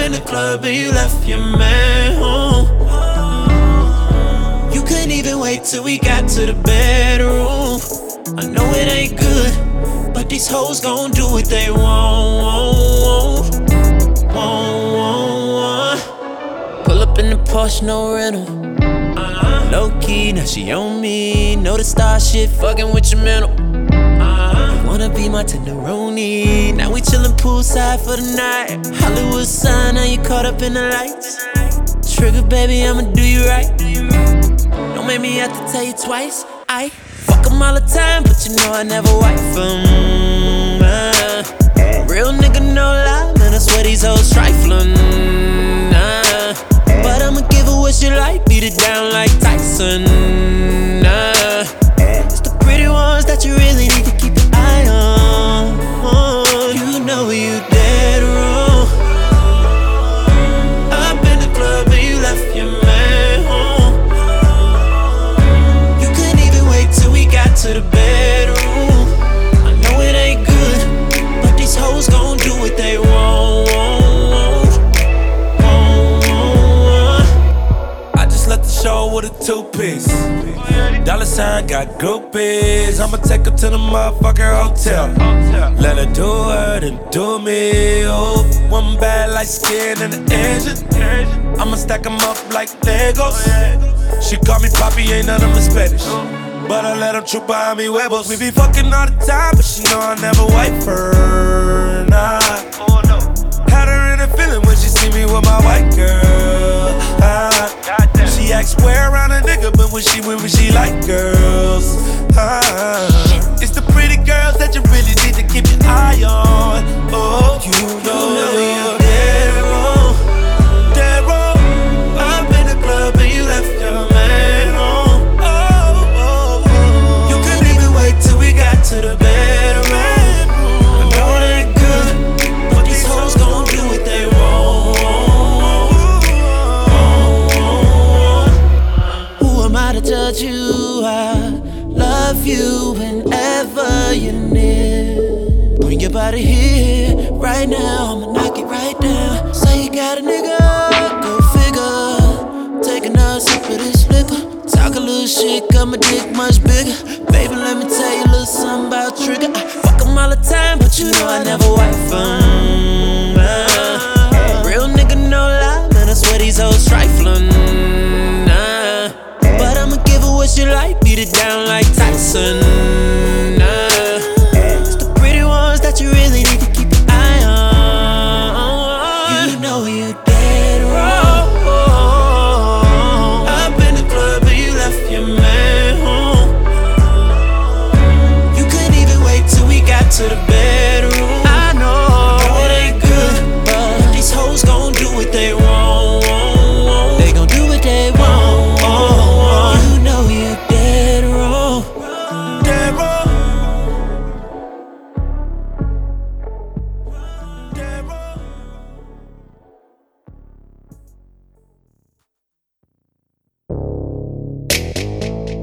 in the club and you left your man home. You couldn't even wait till we got to the bedroom. I know it ain't good, but these hoes gon' do what they want. Pull up in the Porsche, no rental. Low key, now she on me. Know the star shit, fucking with your mental. Wanna be my tenderoni. Now we chillin' poolside for the night. Hollywood sign, now you caught up in the lights. Trigger, baby, I'ma do you right. Don't make me have to tell you twice. I fuck 'em all the time, but you know I never wife 'em. Real nigga, no lie, man, I swear these hoes triflin'. But I'ma give her what she like, beat it down like Tyson. It's the pretty ones that you really need to keep your eye on. You know you dead wrong. Up in the club and you left your man home. You couldn't even wait till we got to the bedroom. I know it ain't good, but these hoes gon' do what they want. Let the show with a two-piece. Dollar sign got groupies. I'ma take her to the motherfucking hotel. Let her do her, then do me. Oh, one bad like skin and an engine. I'ma stack them up like Legos. She call me Poppy, ain't none of them Spanish, but I let them troop behind me huevos. We be fucking all the time, but she know I never wipe her. Nah. Had her in a feeling when she see me with my white girl. She acts square around a nigga, but when she with me, she like girls. It's the pretty girls that you really need to keep your eye on. Oh, you know you're dead wrong, dead wrong. Up in the club and you left your man home. You couldn't even wait till we got to the bedroom. I know it ain't good, but these hoes gon' do what they want. To judge you, I love you whenever you're near. Bring your body here, right now, I'ma knock it right down. Say you got a nigga, go figure. Taking a sip of this liquor. Talk a little shit, got my dick much bigger. Baby, let me tell you a little something about trigger. I fuck 'em all the time, but you know I never wife 'em. Real nigga, no lie, man, I swear these hoes triflin'. But I'ma give her what she like, beat it down like Tyson. It's the pretty ones that you really need to keep your eye on. You know you